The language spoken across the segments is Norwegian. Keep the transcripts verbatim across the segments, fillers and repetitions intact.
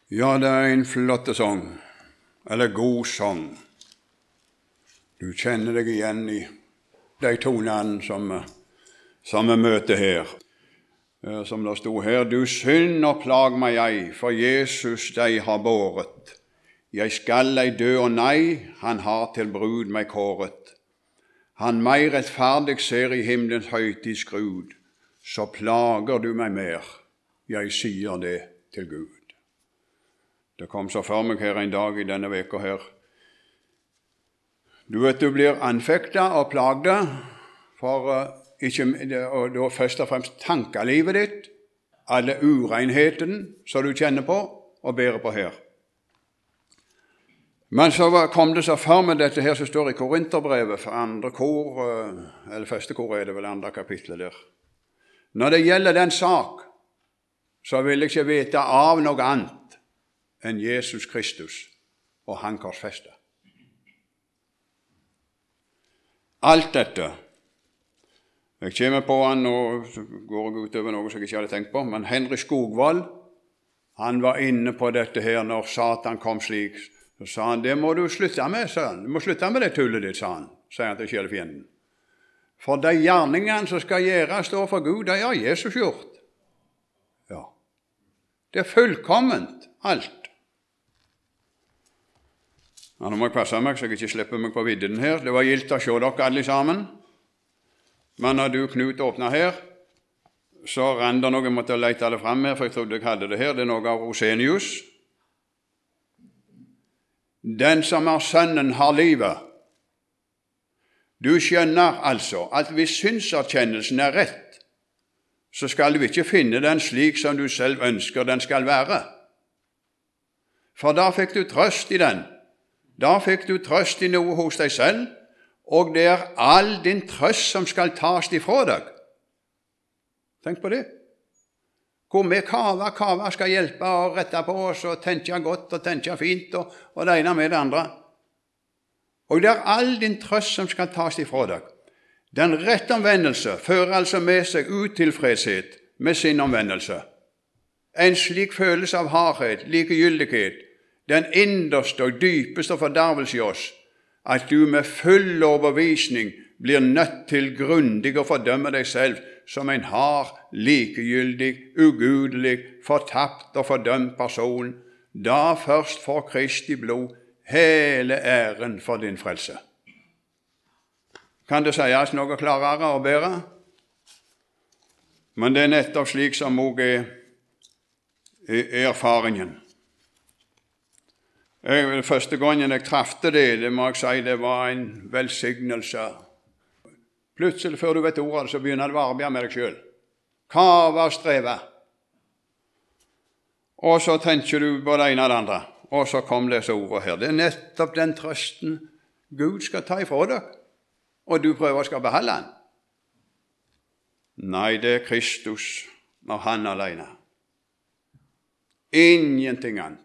Ja, det er en flott sang, eller god sang. Du kjenner deg igjen i de tonene som, som vi møter her. Som det stod her: Du synd og plag meg ei, for Jesus deg har båret. Jeg skal ei dø og nei, han har til brud meg kåret. Han meg rettferdig ser i himmelens høytid skrud, så plager du meg mer, jeg sier det til Gud. Det kom så for meg her en dag i denne veka her. Du vet, du blir anfektet og plagdet for uh, ikke, og da først og fremst tankelivet ditt, alle urenheten som du kjenner på og bærer på her. Men så kom det så for meg dette her som står i Korinterbrevet, for andre kor, uh, eller første kor er det vel andre kapitlet der. Når det gjelder den sak, så vil jeg ikke vite av noe annet enn Jesus Kristus og han korsfestet. Alt dette, jeg kommer på han, og så går jeg ut over noe som jeg ikke hadde tenkt på, men Henry Skogvold, han var inne på dette her når Satan kom slik, så sa han: det må du slutte med, sa han. Du må slutte med det tullet ditt, sa han, sier han til kjælefienden. For de gjerningene som skal gjøres står for Gud, det har Jesus gjort. Ja, det er fullkomment, alt. Ja, nå må jeg passe meg, så jeg ikke slipper meg på vidden her. Det var gildt å se dere alle sammen. Men når du, Knut, åpnet her, så rann det noe, jeg måtte lete det frem her, for jeg trodde jeg hadde det her. Det er noe av Rosenius. Den som har sønnen har livet. Du skjønner altså at hvis synserkjennelsen er rett, så skal du ikke finne den slik som du selv ønsker den skal være. For da fikk du trøst i den. Da fikk du trøst i noe hos deg selv, og det er all din trøst som skal tas ifra deg. Tenk på det. Hvor med kava, kava skal hjelpe og rette på oss og tenke godt og tenke fint og, og det ene med det andre. Og det er all din trøst som skal tas ifra deg. Den rette omvendelse fører altså med seg utilfredshet med sin omvendelse. En slik følelse av hardhet, likegyldighet, den innerste og dypeste fordervelse i oss, at du med full overbevisning blir nødt til grundig å fordømme deg selv som en hard, likegyldig, ugudelig, fortapt og fordømt person. Da først får Kristi blod hele æren for din frelse. Kan det sies noe klarere og bedre? Men det er nettopp slik som også er, er erfaringen. Jeg, første gangen jeg trafte det, det må jeg si, det var en velsignelse. Plutselig, før du vet ordet, så begynner du å arbeide med deg selv. Kava og streve. Og så tenker du på det ene og det andre. Og så kom disse ordene her. Det er nettopp den trøsten Gud skal ta ifra deg, og du prøver å skal beholde den. Nei, det er Kristus og han alene. Ingenting annet.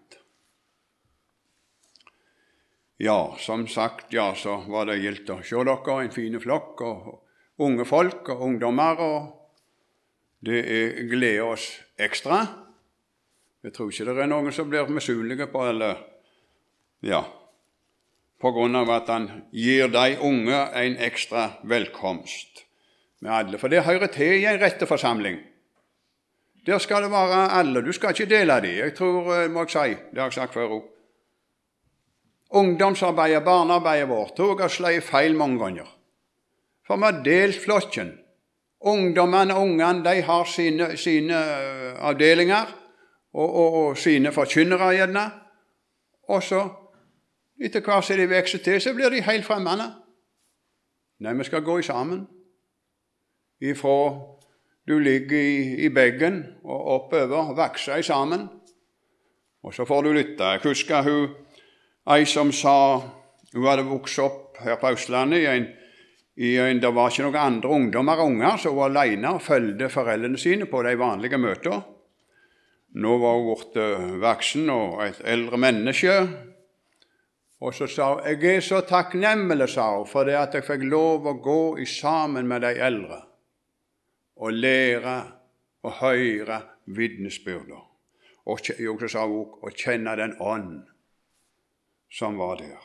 Ja, som sagt, ja, så var det gildt å se dere, en fine flokk, og unge folk og ungdommer, og det er gleder oss ekstra. Jeg tror ikke det er noen som blir misunnelige på, eller, ja, på grunn av at han gir de unge en ekstra velkomst med alle, for det hører til i en rette forsamling. Der skal det være alle, du skal ikke dele de, jeg tror, må jeg si, det har jeg sagt før også. Ungdomsarbeidet, barnearbeidet vårt, tog og slei feil mange ganger. For vi har delt flokken. Ungdommene og ungene, de har sine, sine avdelinger og, og, og sine forkynnere gjerne. Og så, etter hva som de vekser til, så blir de helt fremmede. Nei, vi skal gå i sammen. Ifra du ligger i, i beggen og oppover, vokse i sammen. Og så får du lytte. Jeg husker hun Ei som sa, hun hadde vokst opp her på Østlandet i en, i en, det var ikke noen andre ungdommer og unger, så hun var alene og følgde foreldrene sine på de vanlige møter. Nå var hun blitt voksen og et eldre menneske, og så sa hun: jeg er så takknemlig, sa hun, for det at jeg fikk lov å gå i sammen med de eldre, og lære og høre vitnesbyrder. og Jesus sa også, å kjenne den ånd som var der.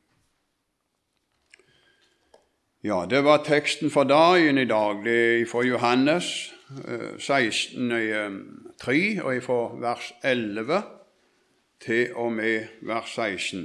Ja, det var teksten for dagen i dag. Det er fra Johannes seksten, tre, og fra vers elleve til og med vers seksten.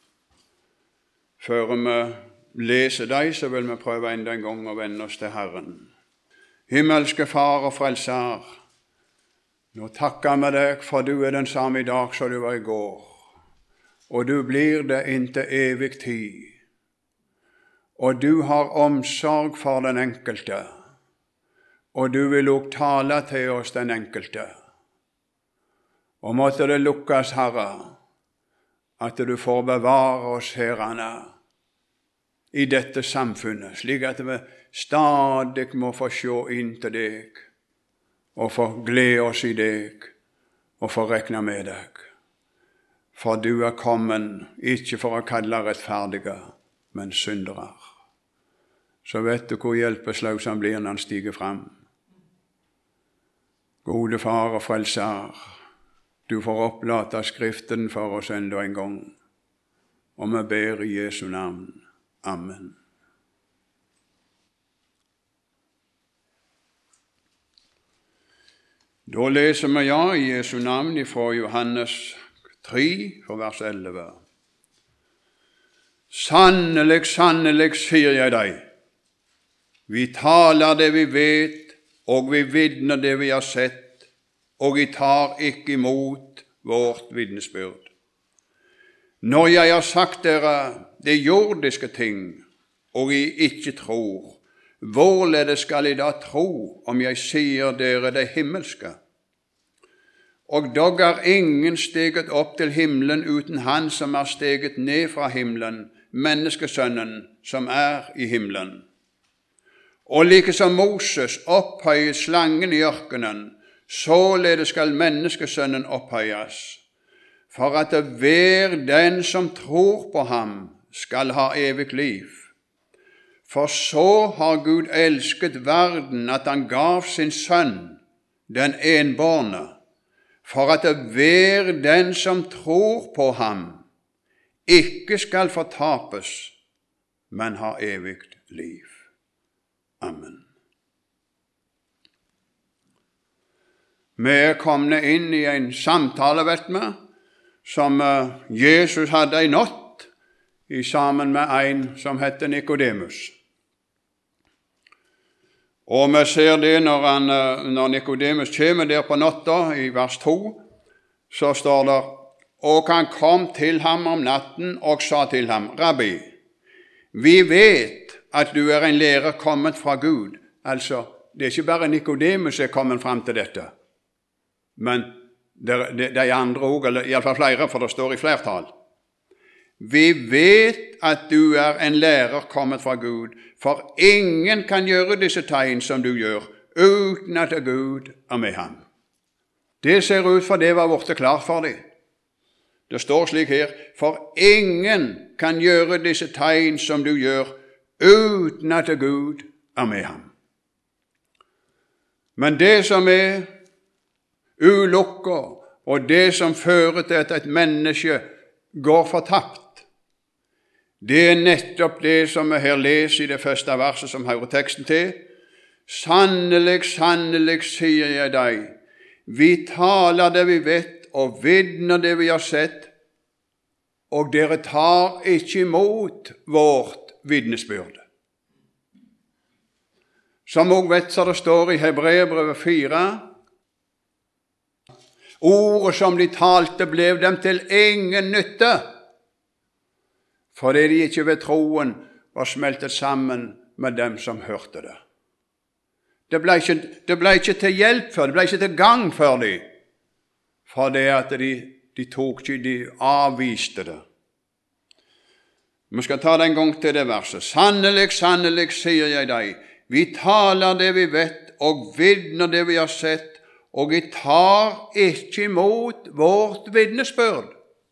Før vi leser dem, så vil vi prøve enda en gang å vende oss til Herren. Himmelske Far og Frelser, nå takker vi deg, for du er den samme i dag som du var i går, og du blir det inntil evig tid. Og du har omsorg for den enkelte, og du vil også tale til oss den enkelte. Og måtte det lukkes, Herre, at du får bevare oss herrene i dette samfunnet, slik at vi stadig må få se inn til deg, og få glede oss i deg, og få rekne med deg. For du er kommet, ikke for å kalle rettferdige, men syndere. Så vet du hvor hjelpeløs han blir når han stiger fram. Gode Far og Frelser, du får opplate Skriften for oss enda en gang, og vi ber i Jesu navn. Amen. Da leser vi ja i Jesu navn fra Johannes tre, fra vers elleve. Sannelig, sannelig, sier jeg deg, vi taler det vi vet, og vi vitner det vi har sett, og vi tar ikke imot vårt vitnesbyrd. Når jeg har sagt dere det jordiske ting, og I ikke tror, hvorledes skal I da tro om jeg sier dere det himmelske? Og dog er ingen steget opp til himmelen uten han som er steget ned fra himmelen, menneskesønnen som er i himmelen. Og like som Moses opphøyet slangen i ørkenen, således skal menneskesønnen opphøyes, for at hver den som tror på ham skal ha evig liv. For så har Gud elsket verden at han gav sin sønn, den enbårne, for at hver den som tror på ham ikke skal fortapes, men ha evig liv. Amen. Vi er kommet inn i en samtale, vet vi, som Jesus hadde i natt i sammen med en som heter Nikodemus. Og vi ser det når, han, når Nikodemus kommer der på natta i vers to, så står det, og han kom til ham om natten og sa til ham, Rabbi, vi vet at du er en lærer kommet fra Gud. Altså, det er ikke bare Nikodemus som er kommet frem til dette, men det er de andre også, eller i alle fall flere, for det står i flertall. Vi vet at du er en lærer kommet fra Gud, for ingen kan gjøre disse tegn som du gjør, uten at Gud er med ham. Det ser ut for det var borte klart for dem. Det står slik her, for ingen kan gjøre disse tegn som du gjør, uten at Gud er med ham. Men det som er ulykker, og det som fører til at et menneske går fortapt, det er nettopp det som vi her leser i det første verset som hører teksten til. Sannelig, sannelig, sier jeg deg, vi taler det vi vet, og vitner det vi har sett, og dere tar ikke imot vårt vitnesbyrd. Som også vet, så det står i Hebreerbrevet fire, ordet som de talte blev dem til ingen nytte, fordi de ikke ved troen var smeltet sammen med dem som hørte det. Det ble ikke, det ble ikke til hjelp for, det ble ikke til gang for dem, for det at de, de tok ikke, de avviste det. Vi skal ta det en gang til det verset. Sannelig, sannelig, sier jeg deg, vi taler det vi vet, og vitner det vi har sett, og vi tar ikke imot vårt vitnesbyrd.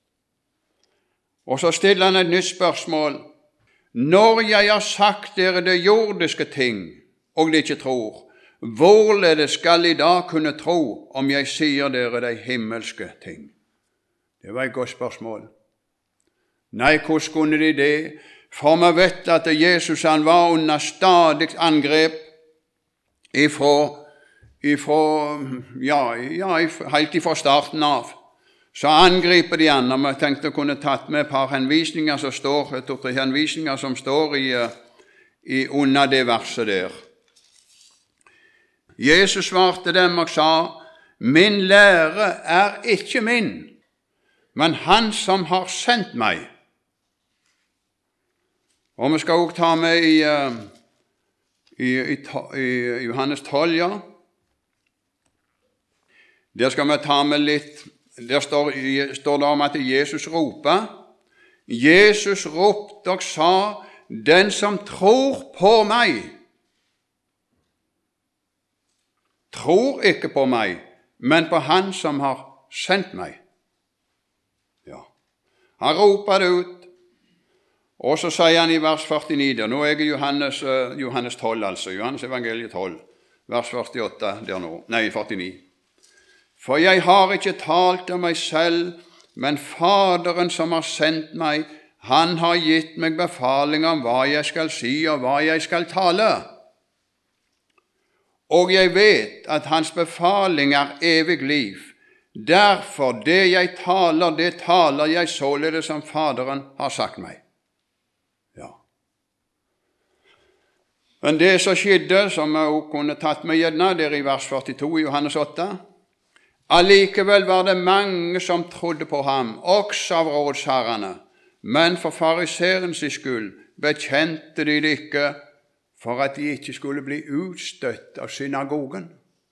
Og så stiller han et nytt spørsmål. Når jeg har sagt dere det jordiske ting, og de ikke tror, Hvorledes skal I da kunne tro om jeg sier dere de himmelske ting? Det var et godt spørsmål. Nei, hvordan kunne de det? For vi vet at Jesus han var under stadig angrep ifra, ifra ja, ja, helt ifra starten av. Så angriper de andre. Vi tenkte å kunne tatt med et par henvisninger som står, et tre henvisninger som står i, i under det verset der. Jesus svarte dem og sa, min lære er ikke min, men han som har sendt meg. Og vi skal også ta med i, i, i, i Johannes tolv, ja. Der skal vi ta med litt, der står, står det om at Jesus roper. Jesus ropte og sa, den som tror på meg, tror ikke på meg, men på han som har sendt meg. Ja, han roper det ut. Og så sier han i vers førtini, der, nå er jeg i Johannes, uh, Johannes tolv, altså, Johannes evangeliet tolv, vers førtiåtte, der nå, nei, førtini. For jeg har ikke talt av meg selv, men Faderen som har sendt meg, han har gitt meg befaling om hva jeg skal si og hva jeg skal tale. Og jeg vet at hans befaling er evig liv. Derfor det jeg taler, det taler jeg således som Faderen har sagt meg. Ja. Men det som skjedde, som jeg også kunne tatt med gjerne, der i vers førtito i Johannes åtte, allikevel var det mange som trodde på ham, også av rådsherrene, men for fariserens skyld bekjente de det ikke, for at de ikke skulle bli utstøtt av synagogen.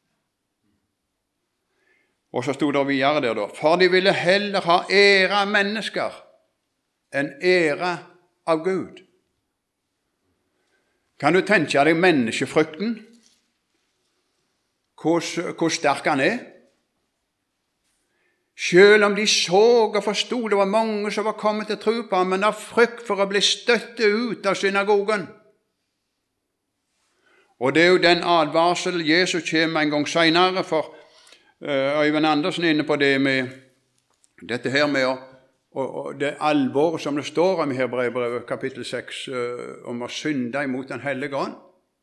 Og så stod det videre der da, for de ville heller ha ære av mennesker enn ære av Gud. Kan du tenke deg menneskefrykten? Hvor, hvor sterk han er? Selv om de så og forstod, det var mange som var kommet til tro på ham, men av frykt for å bli støttet ut av synagogen. Og det er jo den advarsel Jesus kommer en gang senere, for uh, Øyvind Andersen er inne på det med dette her med å, og, og det alvoret som det står om i Hebreerbrevet kapittel seks, uh, om å synde imot den hellige ånd.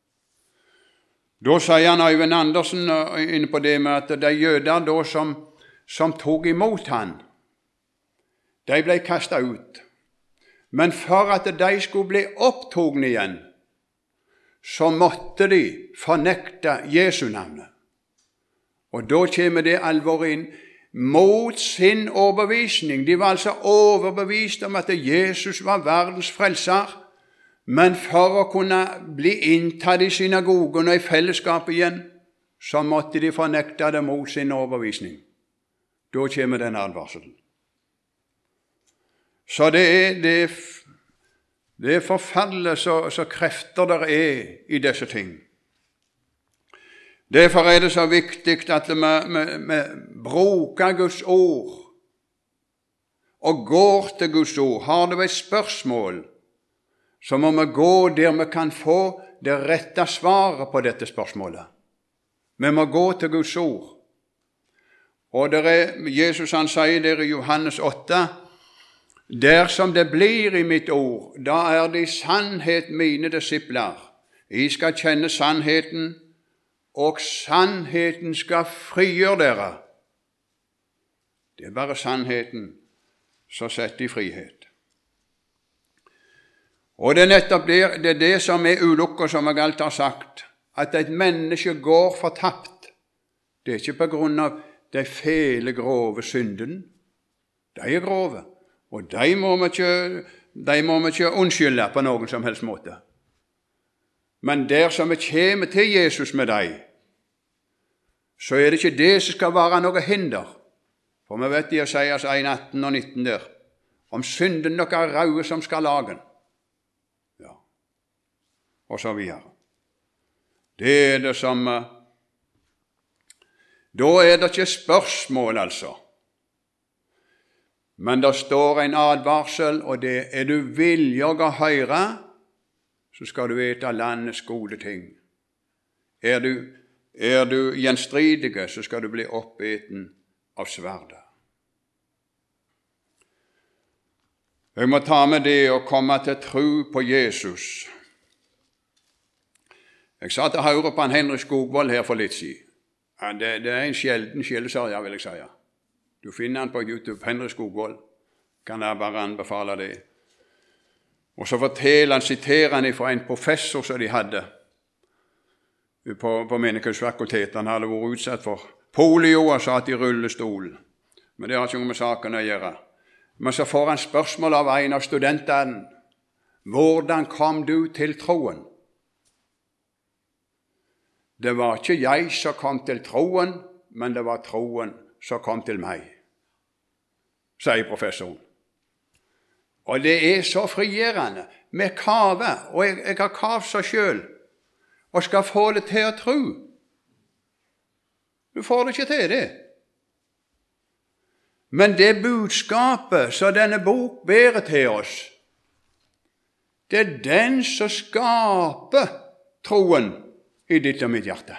Da sier han Øyvind Andersen uh, inne på det med at de jøder da som, som tog imot han, de ble kastet ut. Men for at de skulle bli opptogne igjen, så måtte de fornekte Jesu navnet. Og da kommer det alvoret inn mot sin overbevisning. De var altså overbevist om at Jesus var verdens frelser, men for å kunne bli inntatt i synagogen og i fellesskapet igjen, så måtte de fornekte det mot sin overbevisning. Da kommer den advarselen. Så det er det Det er forferdelig så, så krefter der er i disse ting. Derfor er det så viktig at vi, vi, vi bruker Guds ord og går til Guds ord. Har du et spørsmål, så må vi gå der vi kan få det rette svaret på dette spørsmålet. Vi må gå til Guds ord. Og der er, Jesus han sier der i Johannes åtte, dersom det blir i mitt ord, da er det i sannhet mine disipler. Jeg skal kjenne sannheten, og sannheten skal frigjøre dere. Det er bare sannheten som setter i frihet. Og det er nettopp det, det, er det som er ulykken, som jeg alt har sagt, at et menneske går fortapt. Det er ikke på grunn av de fele, grove synden. De er grove. Og de må vi ikke, de må vi ikke unnskylde på noen som helst måte. Men der som vi kommer til Jesus med dem, så er det ikke det som skal være noe hinder. For vi vet i Jesajas en, atten og nitten der, om synden dere er raude som skarlagen. Ja, og så videre. Det er det som, da er det ikke spørsmål altså. Men det står en advarsel, og det er du villig å høre, så skal du vite landets gode ting. Er du Er du gjenstridige, så skal du bli oppeten av sverdet. Jeg må ta med det å komme til tro på Jesus. Jeg satt og hørte på han Henrik Skogvold her for litt siden. Ja, det, det er en sjelden sjeleserie, vil jeg si. Du finner han på YouTube, Henrik Skogvold. Kan jeg bare anbefale det. Og så forteller han, siterer han fra en professor som de hadde på, på Menighetsfakultetet. Han hadde vært utsatt for polio og satt i rullestol. Men det har ikke noe med saken å gjøre. Men så får han spørsmål av en av studentene. Hvordan kom du til troen? Det var ikke jeg som kom til troen, men det var troen som kom til meg, sier professoren. Og det er så frigjørende med kave, og jeg, jeg har kav så selv, og skal få det til å tro. Du får det ikke til det. Men det budskapet som denne bok bærer til oss, det er den som skaper troen i ditt og mitt hjerte.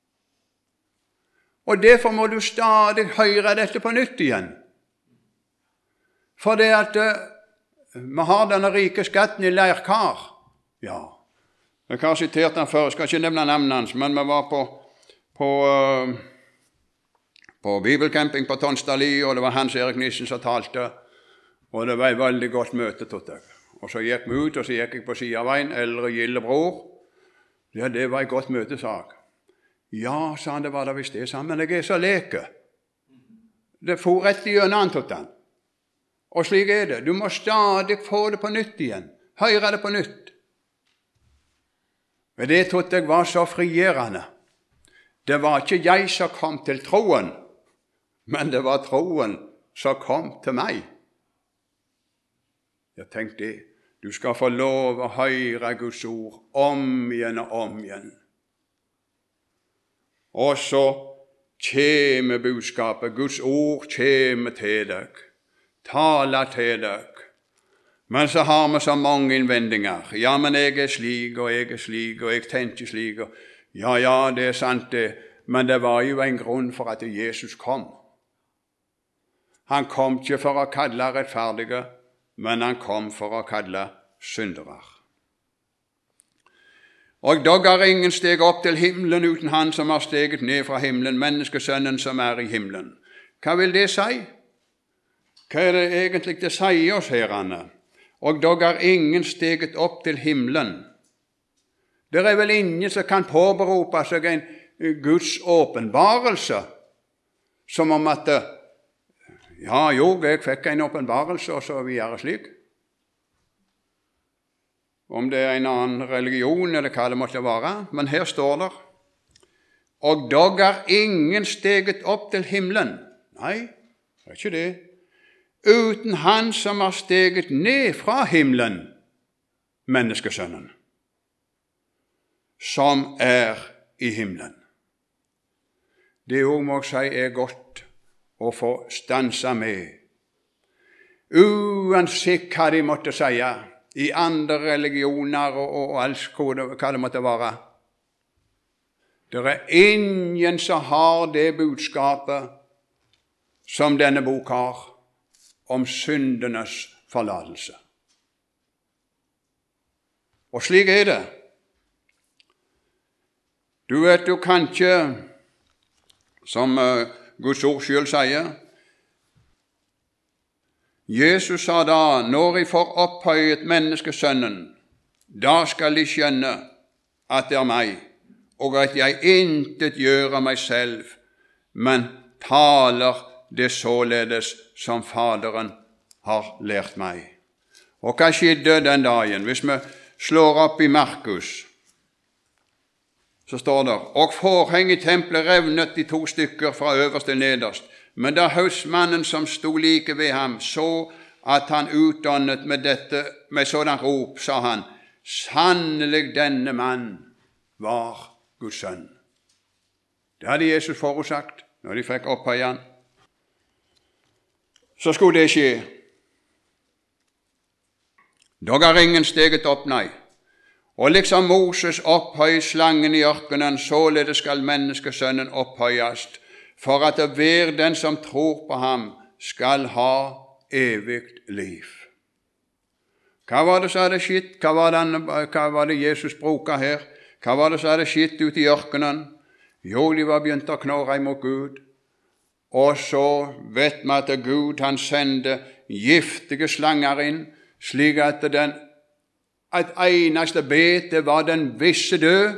Og derfor må du stadig høre dette på nytt igjen. For det at uh, vi har denne rike skatten i leirkar. Ja, jeg har sitert den før, jeg skal ikke nevne navnet hans, men vi var på, på, uh, på bibelcamping på Tonstadli, og det var Hans Erik Nissen som talte, og det var et veldig godt møte, trodde jeg. Og så gikk vi ut, og så gikk jeg på siden av veien, eldre gilde bror. Ja, det var et godt møte, sa jeg. Ja, sa han, det var det visst det, sa han, men jeg er så leke. Det for rett i gjennom han, trodde han. Og slik er det. Du må stadig få det på nytt igjen. Høre det på nytt. Men det trodde jeg var så frigjørende. Det var ikke jeg som kom til troen, men det var troen som kom til meg. Jeg tenkte det. Du skal få lov å høre Guds ord om igjen og om igjen. Og så kjeme budskapet. Guds ord kjeme til deg. Tale til deg. Men så har vi så mange innvendinger. Ja, men jeg er slik, og jeg er slik, og jeg tenker slik. Og ja, ja, det er sant det. Men det var jo en grunn for at Jesus kom. Han kom ikke for å kalle rettferdige, men han kom for å kalle syndere. Og dog har ingen steg opp til himmelen uten han som har steget ned fra himmelen, menneskesønnen som er i himmelen. Hva vil det si? Hva er det egentlig det sier oss her, Anne? Og dog har ingen steget opp til himmelen. Det er vel ingen som kan påberope seg en Guds åpenbarelse, som om at ja, jo, jeg fikk en åpenbarelse, og så videre slik. Om det er en annen religion, eller hva det måtte være. Men her står det, og dog har ingen steget opp til himmelen. Nei, det er ikke det. Uten han som har steget ned fra himmelen, menneskesønnen, som er i himmelen. Det ord må jeg si er godt å få stanse med. Uansett hva de måtte si, i andre religioner og, og, og alt hva det måtte være. Det er ingen som har det budskapet som denne bok har, om syndenes forlatelse. Og slik er det. Du vet, du kan ikke, som uh, Guds ord selv sier, Jesus sa da, når jeg får opphøyet menneskesønnen, da skal de skjønne at det er meg, og at jeg intet gjør av meg selv, men taler det således som Faderen har lært meg. Og hva skjedde den dagen? Hvis vi slår opp i Markus, så står det, og forheng i tempelet revnet i to stykker fra øverst til nederst. Men da husmannen som stod like ved ham så at han utdannet med dette, med sådan rop, sa han, sannelig denne mann var Guds sønn. Det hadde Jesus forutsagt når de fikk opphøye han. Så skulle det skje. Dog har ingen steget opp, nei. Og liksom Moses opphøy slangen i ørkenen, således skal menneskesønnen opphøyast, for at hver den som tror på ham skal ha evigt liv. Hva var det som hadde skjedd? Hva var det, hva var det Jesus bruker her? Hva var det som hadde skjedd ute i ørkenen? Jo, de var begynt å knorre imot Gud. Og så vet vi at Gud han sendte giftige slanger inn, slik at den et eneste bete var den visse død.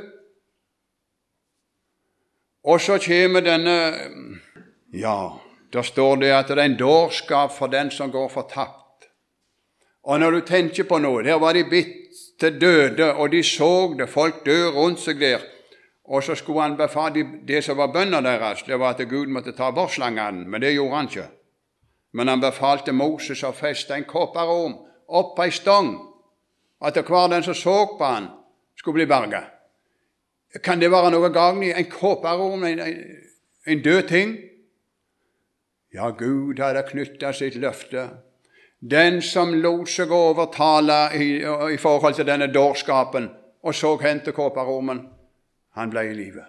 Og så kommer denne, ja, da står det at det er en dårskap for den som går fortapt. Og når du tenker på noe, der var de bitt til døde, og de så det, folk dør rundt seg der, og så skulle han befale det som var bønner deres, det var at Gud måtte ta bort slangene, men det gjorde han ikke. Men han befalte Moses å feste en kopperorm opp på en stong, at hver den som så på han skulle bli berget. Kan det være noe gagn i en kopperorm, en, en, en død ting? Ja, Gud hadde knyttet sitt løfte. Den som lot seg overtale i, i forhold til denne dårskapen, og så hen til kopperormen, han ble i livet.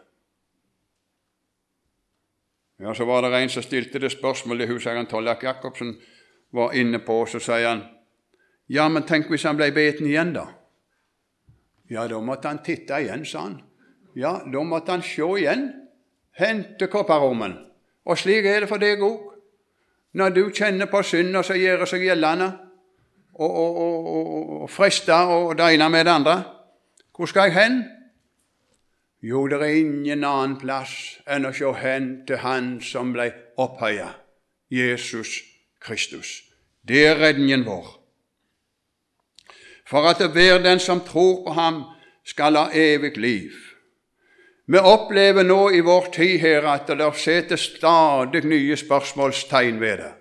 Ja, så var det en som stilte det spørsmålet, husherren Tollak Jakobsen var inne på, så sier han, ja, men tenk hvis han ble beten igjen da? Ja, da måtte han titte igjen, sa han. Ja, da måtte han se igjen, hente kopperormen. Og slik er det for deg også. Når du kjenner på synd, og så gjør det seg gjeldende, og, og, og, og, og frister, og det ene med det andre, hvor skal jeg hen? Jo, det er ingen annen plass enn å se hen til han som ble opphøyet, Jesus Kristus. Det er redningen vår. For at hver den som tror på ham skal ha evig liv. Vi opplever nå i vår tid her at det setter stadig nye spørsmålstegn ved det.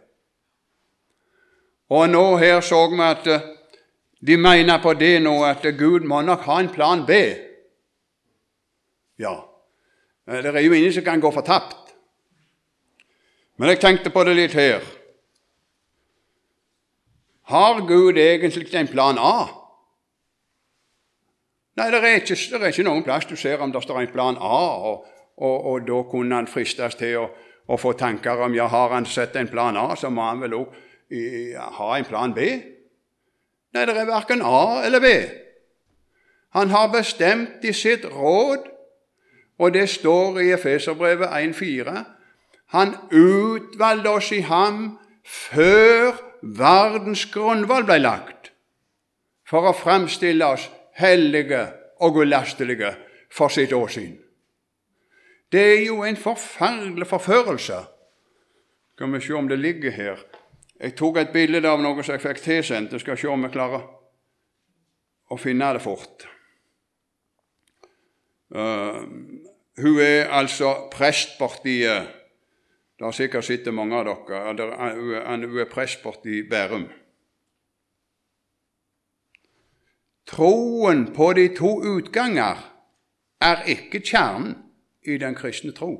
Og nå her så vi at de mener på det nå at Gud må nok ha en plan B. Ja, det er jo ingen som kan gå fortapt. Men jeg tenkte på det litt her. Har Gud egentlig en plan A? Nei, det er ikke, det er ikke noen plass du ser om det står en plan A, og, og, og da kunne han fristes til å, å få tanker om, ja, har han sett en plan A, så må han vel også ha en plan B? Nei, det er hverken A eller B. Han har bestemt i sitt råd, og det står i Efeserbrevet en fire, han utvalgte oss i ham før verdens grunnvoll ble lagt, for å fremstille oss hellige og ulastelige for sitt åsyn. Det er jo en forferdelig forførelse. Skal vi se om det ligger her. Jeg tok et bilde av noe som jeg fikk tilsendt. Jeg skal se om jeg klarer å finne det fort. Uh, hun er altså prest borti, uh, det har sikkert sittet mange av dere, uh, hun er prest borti Bærum. Troen på de to utganger er ikke kjernen i den kristne tro.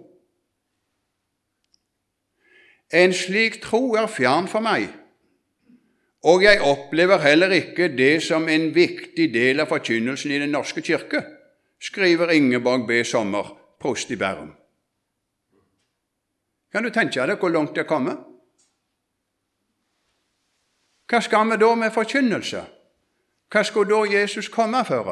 En slik tro er fjern for meg, og jeg opplever heller ikke det som en viktig del av forkynnelsen i den norske kirke, skriver Ingeborg B. Sommer, prost i Bærum. Kan du tenke deg hvor langt det kommer? Hva skal vi da med forkynnelse? Hva skulle da Jesus komme for?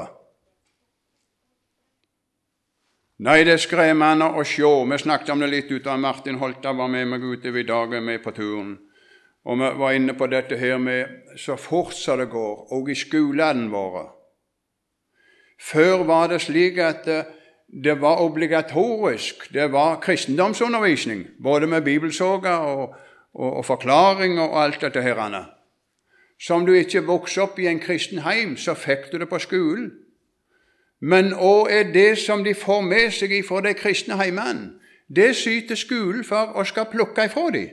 Nei, det er skremmende å se. Vi snakket om det litt ut av Martin Holta var med meg ute i dag med på turen. Og vi var inne på dette her med så fort som det går, og i skolen våre. Før var det slik at det var obligatorisk, det var kristendomsundervisning, både med bibelsoga og, og, og forklaring og alt dette her. Som du ikke vokste opp i en kristen heim, så fikk du det på skolen. Men hva er det som de får med seg fra de kristne heimene? Det syter skolen for og skal plukke ifra dem.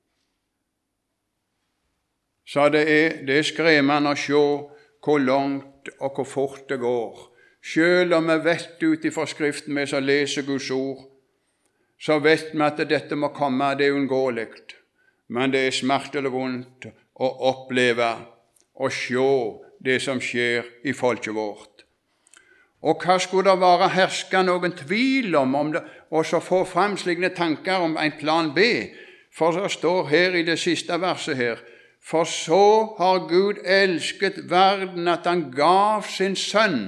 Så det er, det er skremmende å se hvor langt og hvor fort det går. Selv om vi vet ut i forskriften med å lese Guds ord, så vet vi at dette må komme, det er uunngåelig. Men det er smertelig vondt å oppleve og se det som skjer i folket vårt. Og hva skulle det være herske noen tvil om, om det, og så få frem slikne tanker om en plan B? For det står her i det siste verset her, for så har Gud elsket verden at han gav sin sønn,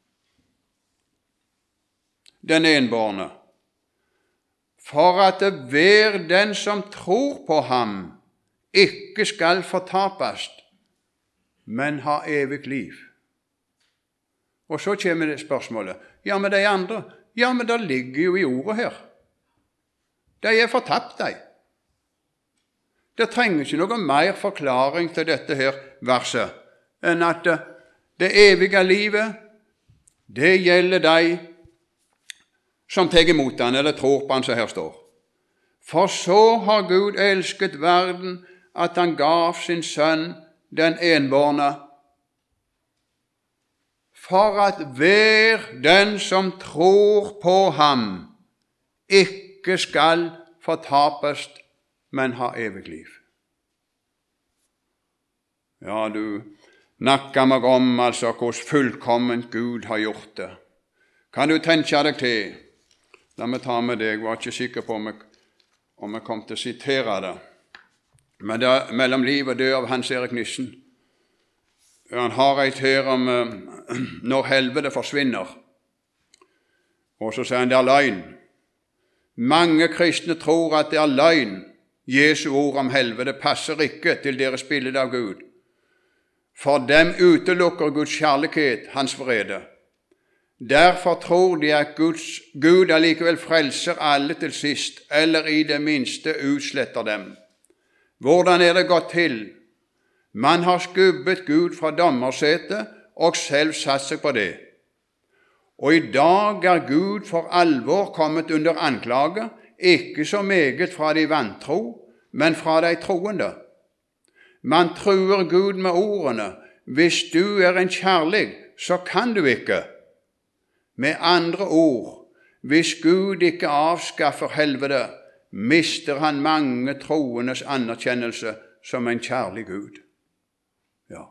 den enbårne, for at det hver den som tror på ham, ikke skal fortapes, men ha evig liv. Og så kommer det spørsmålet, ja, men de andre, ja, men det ligger jo i ordet her. De er fortapt, de. Det trenger ikke noe mer forklaring til dette her verset, enn at det evige livet, det gjelder de som tar imot han, eller tror på han, som her står. For så har Gud elsket verden, at han gav sin sønn, den enbårne, for at hver den som tror på ham, ikke skal fortapes, men ha evig liv. Ja, du nakker meg om altså hvordan fullkomment Gud har gjort det. Kan du tenke deg til? La meg ta med det, jeg var ikke sikker på om jeg, om jeg kom til å sitere det. Men det er mellom liv og død av Hans Erik Nissen. Han har et her om uh, når helvete forsvinner. Og så sier han det er løgn. Mange kristne tror at det er løgn. Jesu ord om helvete passer ikke til deres bilde av Gud. For dem utelukker Guds kjærlighet, hans vrede. Derfor tror de at Guds, Gud allikevel frelser alle til sist, eller i det minste utsletter dem. Hvordan er det gått til? Man har skubbet Gud fra dommersetet og selv satt seg på det. Og i dag er Gud for alvor kommet under anklage, ikke så meget fra de vantro, men fra de troende. Man truer Gud med ordene, hvis du er en kjærlig, så kan du ikke. Med andre ord, hvis Gud ikke avskaffer helvete, mister han mange troendes anerkjennelse som en kjærlig Gud. Ja.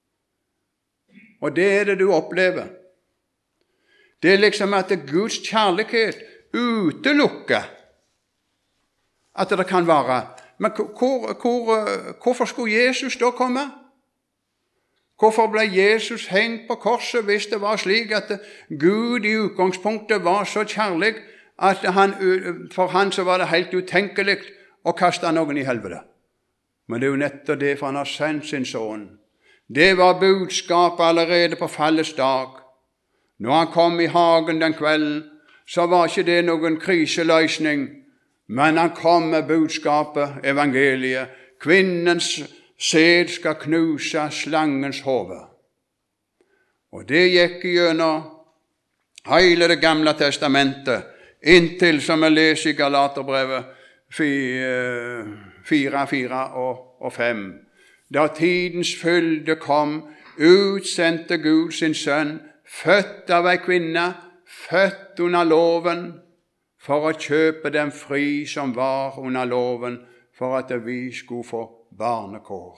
Og det er det du opplever. Det er liksom at Guds kjærlighet utelukker at det kan være. Men hvor, hvor, hvorfor skulle Jesus da komme? Hvorfor ble Jesus hengt på korset hvis det var slik at Gud i utgangspunktet var så kjærlig at han, for han så var det helt utenkelig å kaste noen i helvete? Men det er jo nettopp det, for han har sendt sin sønn. Det var budskapet allerede på fallets dag. Når han kom i hagen den kvelden, så var ikke det noen kriseløsning, men han kom med budskapet, evangeliet. Kvinnens sæd skal knuse slangens hode. Og det gikk gjennom hele det gamle testamentet, inntil, som jeg leser i Galaterbrevet fire, fire og fem. Da tidens fylde kom, utsendte Gud sin sønn, født av ei kvinne, født under loven, for å kjøpe dem fri som var under loven, for at vi skulle få barnekår.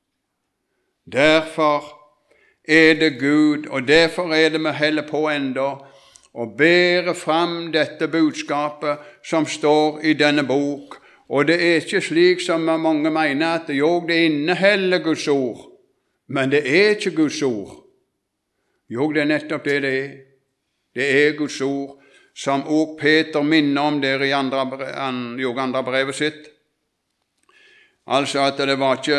Derfor er det Gud, og derfor er det vi holder på enda, og bære fram dette budskapet som står i denne bok. Og det er ikke slik som mange mener, at jo, det inneholder Guds ord, men det er ikke Guds ord. Jo, det er nettopp det det er. Det er Guds ord, som også Peter minner om der i andre, jo, andre brevet sitt. Altså at det var ikke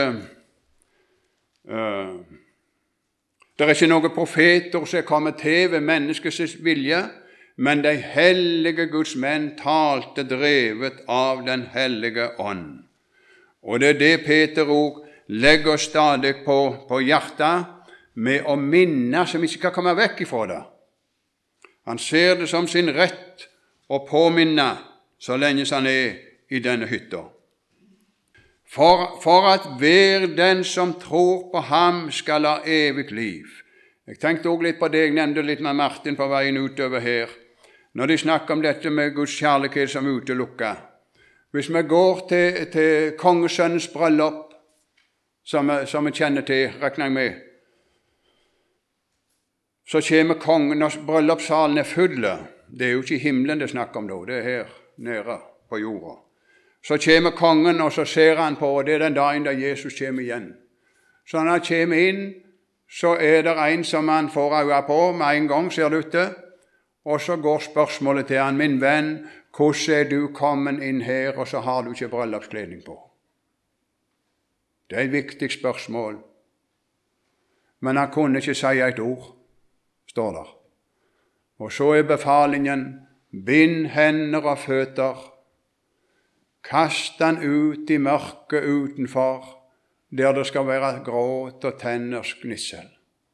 uh, det er ikke noen profeter som er kommet til ved menneskets vilje, men de hellige Guds menn talte drevet av den hellige ånd. Og det er det Peter også legger stadig på, på hjertet, med å minne som ikke kan komme vekk ifra det. Han ser det som sin rett å påminne så lenge han er i denne hytta. For, for at hver den som tror på ham skal ha evig liv. Jeg tenkte også litt på det, jeg nevnte litt med Martin på veien utover her, når de snakker om dette med Guds kjærlighet som utelukker. Hvis vi går til, til kongesønnens bryllup, som, som vi kjenner til, regner jeg med, så kommer kongen, og bryllupssalen er full. Det er jo ikke himmelen det snakker om da, det er her nede på jorda. Så kommer kongen, og så ser han på, og det er den dagen da Jesus kommer igjen. Så når han kommer inn, så er det en som han får øye på med en gang, ser det ute. Og så går spørsmålet til han, min venn, hvordan er du kommet inn her, og så har du ikke bryllupskledning på? Det er et viktig spørsmål. Men han kunne ikke si et ord, står der. Og så er befalingen, bind hender og føtter, kast han ut i mørket utenfor, der det skal være gråt og tenners gnissel.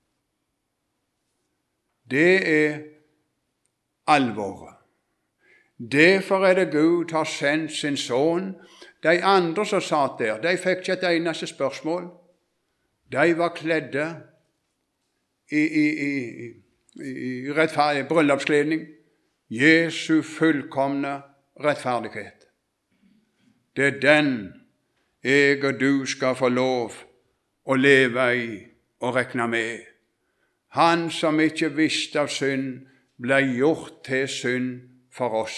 Det er alvoret. Derfor er det Gud har sendt sin sønn. De andre som satt der, de fikk ikke et eneste spørsmål. De var kledde i, i, i, i rettferdig bryllupskledning. Jesu fullkomne rettferdighet. Det er den jeg og du skal få lov å leve i og rekne med. Han som ikke visste av synd, ble gjort til synd for oss.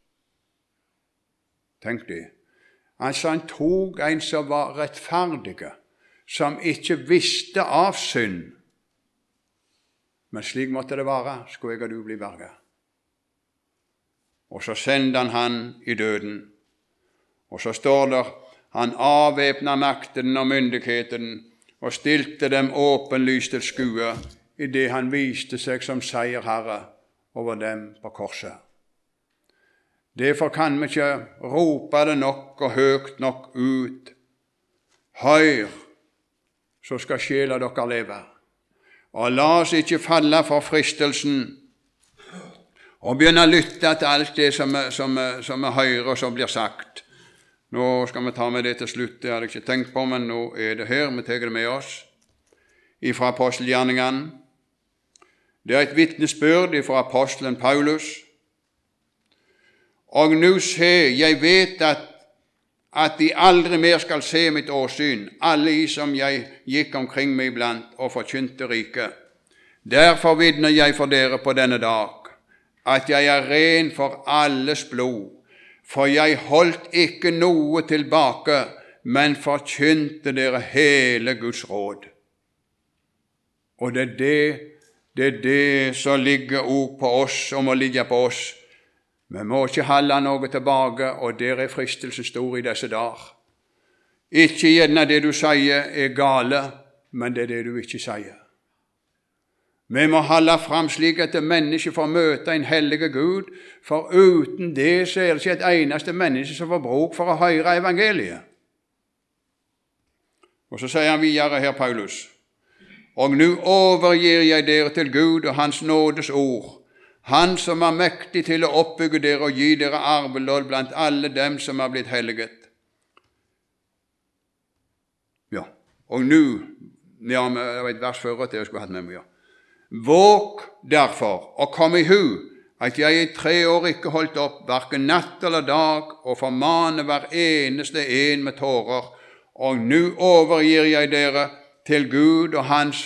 Tenk det. Altså han tok en som var rettferdige, som ikke visste av synd. Men slik måtte det være, skulle jeg og du bli berget. Og så sendte han han i døden. Og så står det, han avvæpnet makten og myndigheten og stilte dem åpenlyst til skue i det han viste seg som seierherre over dem på korset. Derfor kan vi ikke rope det nok og høyt nok ut. Hør, så skal sjela dere leve. Og la oss ikke falle for fristelsen og begynne å lytte til alt det som, som, som vi hører og som blir sagt. Nå skal vi ta med det til slutt, det hadde jeg ikke tenkt på, men nå er det her, vi tar det med oss, ifra apostelgjerningene. Det er et vitnesbyrd ifra apostelen Paulus. Og nå se, jeg vet at, at de aldri mer skal se mitt åsyn, alle i som jeg gikk omkring meg iblant og forkynte riket. Derfor vitner jeg for dere på denne dag, at jeg er ren for alles blod, for jeg holdt ikke noe tilbake, men forkynte dere hele Guds råd. Og det er det, det er det som ligger også på oss, og må ligge på oss. Vi må ikke holde noe tilbake, og der er fristelsen stor i disse dager. Ikke gjerne det du sier er gale, men det er det du ikke sier. Vi må holde frem slik at mennesket får møte en hellige Gud, for uten det så er det ikke et eneste menneske som får bruk for å høre evangeliet. Og så sier han videre her, Paulus, og nå overgir jeg dere til Gud og hans nådes ord, han som er mektig til å oppbygge dere og gi dere arvelodd blant alle dem som er blitt helliget. Ja, og nå, ja, det var et vers før at jeg skulle hatt med meg, ja. Våg derfor og kom i hu at jeg i tre år ikke holdt opp hverken natt eller dag og formane hver eneste en med tårer, og nå overgir jeg dere til Gud og hans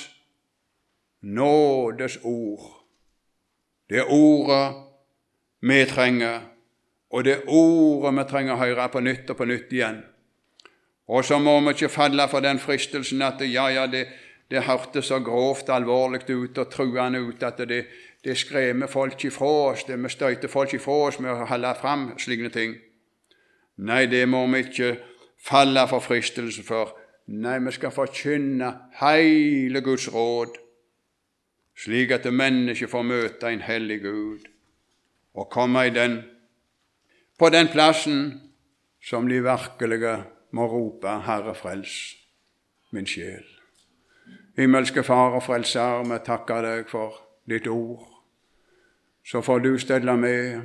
nådes ord. Det er ordet vi trenger, og det er ordet vi trenger å høre på nytt og på nytt igjen. Og så må vi ikke falle for den fristelsen at ja, ja, det Det hørtes så grovt alvorlig ut og truende ut at det, det skremmer folk ifra oss, det vi støyter folk ifra oss med å holde frem slike ting. Nei, det må vi ikke falle for fristelsen for. Nei, vi skal forkynne hele Guds råd, slik at mennesket får møte en hellig Gud og komme i den, på den plassen som de virkelige må rope, Herre frels min sjel. Himmelske Far og Frelser, vi takker deg for ditt ord. Så får du stelle med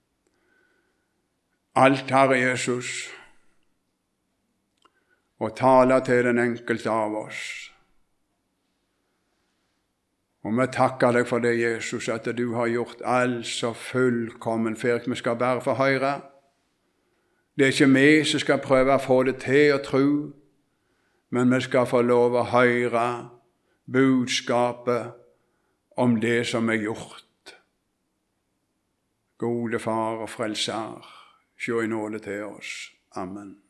alt, Herre Jesus, og tale til den enkelte av oss. Og vi takker deg for det, Jesus, at du har gjort alt så fullkommen for vi skal bare få høre. Det er ikke vi som skal prøve å få det til å tro, men vi skal få lov å høre budskapet om det som er gjort. Gode Far og Frelser, sjå i nåde til oss. Amen.